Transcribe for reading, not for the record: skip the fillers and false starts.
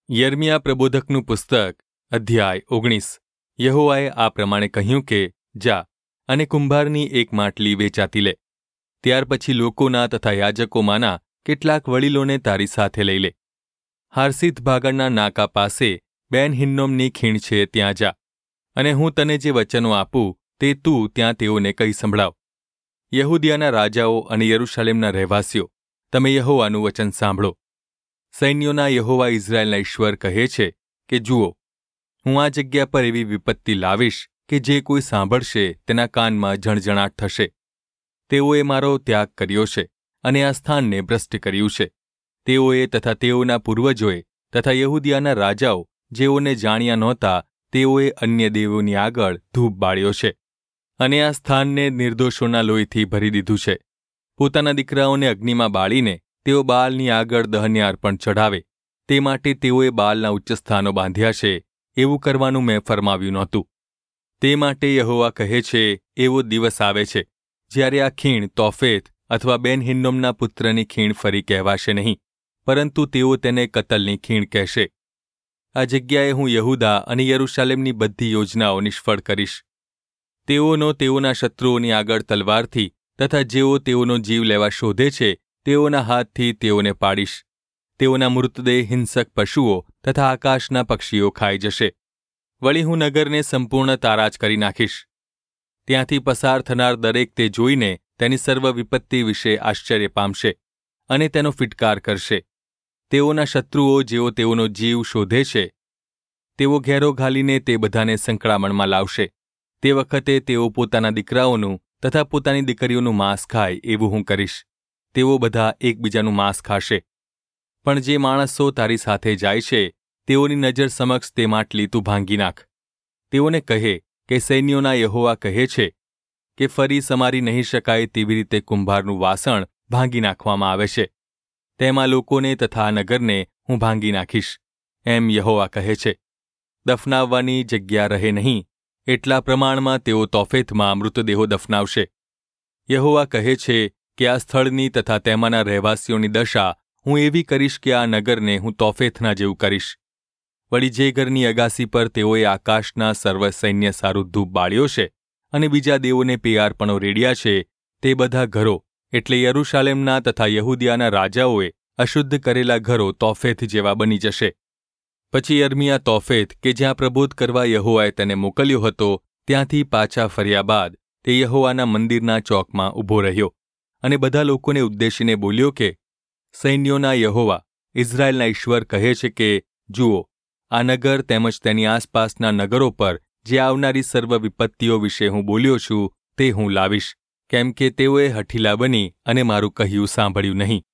યર્મિયા પ્રબોધકનું પુસ્તક અધ્યાય 19। યહોવાએ આ પ્રમાણે કહ્યું કે, જા અને કુંભારની એક માટલી વેચાતી લે, ત્યાર પછી લોકોના તથા યાજકોમાંના કેટલાક વડીલોને તારી સાથે લઈ લે। હારસીત ભાગળના નાકા પાસે બેન હિન્નોમની ખીણ છે, ત્યાં જા, અને હું તને જે વચનો આપું તે તું ત્યાં તેઓને કહી સંભળાવ। યહૂદિયાના રાજાઓ અને યરૂશાલેમના રહેવાસીઓ, તમે યહોવાનું વચન સાંભળો। સૈન્યોના યહોવા ઇઝરાયેલના ઈશ્વર કહે છે કે, જુઓ, હું આ જગ્યા પર એવી વિપત્તિ લાવીશ કે જે કોઈ સાંભળશે તેના કાનમાં જણજણાટ થશે। તેઓએ મારો ત્યાગ કર્યો છે અને આ સ્થાનને ભ્રષ્ટ કર્યું છે। તેઓએ તથા તેઓના પૂર્વજોએ તથા યહૂદિયાના રાજાઓ જેઓને જાણ્યા નહોતા તેઓએ અન્ય દેવોની આગળ ધૂપ બાળ્યો છે અને આ સ્થાનને નિર્દોષોના લોહીથી ભરી દીધું છે। પોતાના દીકરાઓને અગ્નિમાં બાળીને તેઓ બાલની આગળ દહન્ય અર્પણ ચઢાવે, તે માટે તેઓએ બાલના ઉચ્ચ સ્થાનો બાંધ્યા છે, એવું કરવાનું મેં ફરમાવ્યું નહોતું। તે માટે યહોવા કહે છે, એવો દિવસ આવે છે જ્યારે આ ખીણ તોફેત અથવા બેન હિન્નોમના પુત્રની ખીણ ફરી કહેવાશે નહીં, પરંતુ તેઓ તેને કતલની ખીણ કહેશે। આ જગ્યાએ હું યહૂદા અને યરૂશાલેમની બધી યોજનાઓ નિષ્ફળ કરીશ। તેઓનો તેઓના શત્રુઓની આગળ તલવારથી તથા જેઓ તેઓનો જીવ લેવા શોધે છે તેઓના હાથથી તેઓને પાડીશ। તેઓના મૃતદેહ હિંસક પશુઓ તથા આકાશના પક્ષીઓ ખાઈ જશે। વળી હું નગરને સંપૂર્ણ તારાજ કરી નાખીશ। ત્યાંથી પસાર થનાર દરેક તે જોઈને તેની સર્વ વિપત્તિ વિશે આશ્ચર્ય પામશે અને તેનો ફિટકાર કરશે। તેઓના શત્રુઓ જેઓ તેઓનો જીવ શોધે છે તેઓ ઘેરો ઘાલીને તે બધાને સંકળામણમાં લાવશે। તે વખતે તેઓ પોતાના દીકરાઓનું તથા પોતાની દીકરીઓનું માંસ ખાય એવું હું કરીશ। તેઓ બધા એકબીજાનું માંસ ખાશે। પણ જે માણસો તારી સાથે જાય છે તેઓની નજર સમક્ષ તે માટલી તું ભાંગી નાખ। તેઓને કહે કે સૈન્યોના યહોવા કહે છે કે ફરી સમારી નહીં શકાય તેવી રીતે કુંભારનું વાસણ ભાંગી નાખવામાં આવે છે, તેમાં લોકોને તથા નગરને હું ભાંગી નાખીશ, એમ યહોવા કહે છે। દફનાવવાની જગ્યા રહે નહીં એટલા પ્રમાણમાં તેઓ તોફેતમાં મૃતદેહો દફનાવશે। યહોવા કહે છે કે આ સ્થળની તથા તેમાંના રહેવાસીઓની દશા હું એવી કરીશ કે આ નગરને હું તોફેતના જેવું કરીશ। વળી જે ઘરની અગાસી પર તેઓએ આકાશના સર્વ સૈન્ય સારું ધૂપ બાળ્યો છે અને બીજા દેવોને પેયારપણો રેડ્યા છે, તે બધા ઘરો એટલે યરૂશાલેમના તથા યહૂદિયાના રાજાઓએ અશુદ્ધ કરેલા ઘરો તોફેત જેવા બની જશે। પછી યર્મિયા તોફેત કે જ્યાં પ્રબોધ કરવા યહોવાએ તેને મોકલ્યો હતો ત્યાંથી પાછા ફર્યા બાદ તે યહોવાના મંદિરના ચોકમાં ઊભો રહ્યો અને બધા લોકોને ઉદ્દેશીને બોલ્યો કે, સૈન્યોના યહોવા ઇઝરાયેલના ઈશ્વર કહે છે કે, જુઓ, આ નગર તેમજ તેની આસપાસના નગરો પર જે આવનારી સર્વ વિપત્તિઓ વિશે હું બોલ્યો છું તે હું લાવીશ, કેમ કે તેઓએ હઠીલા બની અને મારું કહ્યું સાંભળ્યું નહીં।